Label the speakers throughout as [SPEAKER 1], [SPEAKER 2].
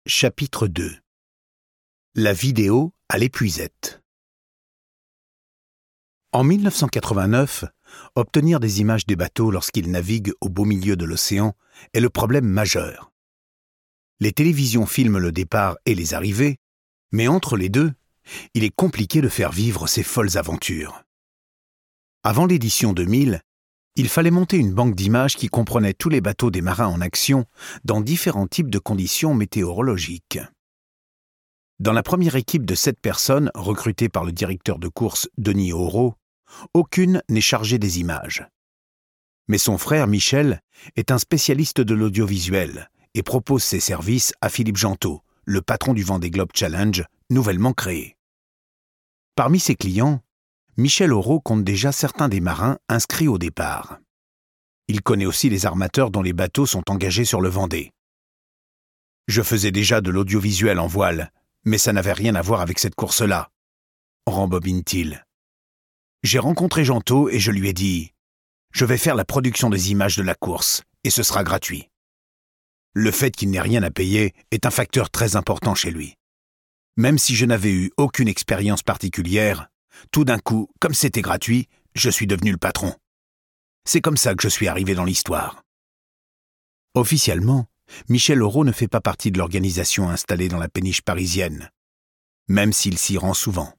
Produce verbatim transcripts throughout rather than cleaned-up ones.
[SPEAKER 1] Chapitre deux. La vidéo à l'épuisette. En mille neuf cent quatre-vingt-neuf, obtenir des images des bateaux lorsqu'ils naviguent au beau milieu de l'océan est le problème majeur. Les télévisions filment le départ et les arrivées, mais entre les deux, il est compliqué de faire vivre ces folles aventures. Avant l'édition deux mille, il fallait monter une banque d'images qui comprenait tous les bateaux des marins en action dans différents types de conditions météorologiques. Dans la première équipe de sept personnes, recrutée par le directeur de course Denis Aurault, aucune n'est chargée des images. Mais son frère Michel est un spécialiste de l'audiovisuel et propose ses services à Philippe Gentot, le patron du Vendée Globe Challenge, nouvellement créé. Parmi ses clients, Michel Aurault compte déjà certains des marins inscrits au départ. Il connaît aussi les armateurs dont les bateaux sont engagés sur le Vendée. Je faisais déjà de l'audiovisuel en voile, mais ça n'avait rien à voir avec cette course-là, rembobine-t-il. J'ai rencontré Gentot et je lui ai dit « Je vais faire la production des images de la course, et ce sera gratuit. » Le fait qu'il n'ait rien à payer est un facteur très important chez lui. Même si je n'avais eu aucune expérience particulière, tout d'un coup, comme c'était gratuit, je suis devenu le patron. C'est comme ça que je suis arrivé dans l'histoire. Officiellement, Michel Aurault ne fait pas partie de l'organisation installée dans la péniche parisienne, même s'il s'y rend souvent.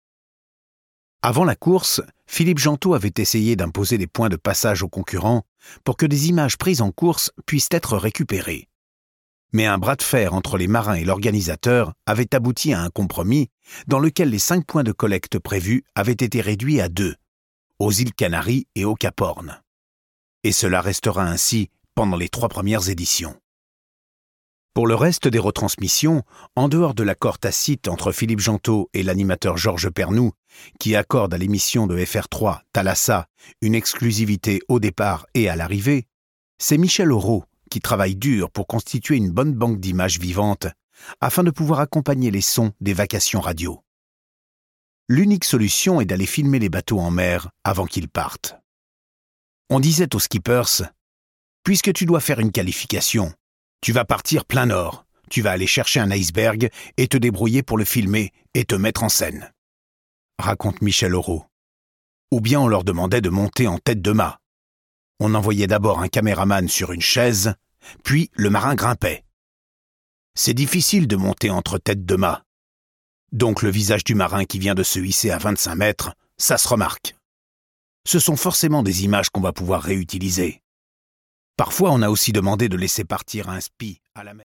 [SPEAKER 1] Avant la course, Philippe Gentot avait essayé d'imposer des points de passage aux concurrents pour que des images prises en course puissent être récupérées. Mais un bras de fer entre les marins et l'organisateur avait abouti à un compromis dans lequel les cinq points de collecte prévus avaient été réduits à deux, aux îles Canaries et au Cap Horn. Et cela restera ainsi pendant les trois premières éditions. Pour le reste des retransmissions, en dehors de l'accord tacite entre Philippe Gentot et l'animateur Georges Pernoud, qui accorde à l'émission de F R trois Thalassa une exclusivité au départ et à l'arrivée, c'est Michel Aurault qui travaille dur pour constituer une bonne banque d'images vivantes afin de pouvoir accompagner les sons des vacations radio. L'unique solution est d'aller filmer les bateaux en mer avant qu'ils partent. On disait aux skippers « Puisque tu dois faire une qualification, tu vas partir plein nord, tu vas aller chercher un iceberg et te débrouiller pour le filmer et te mettre en scène. » raconte Michel Aurault. Ou bien on leur demandait de monter en tête de mât. On envoyait d'abord un caméraman sur une chaise, puis le marin grimpait. C'est difficile de monter entre têtes de mât. Donc le visage du marin qui vient de se hisser à vingt-cinq mètres, ça se remarque. Ce sont forcément des images qu'on va pouvoir réutiliser. Parfois, on a aussi demandé de laisser partir un spi à la mer.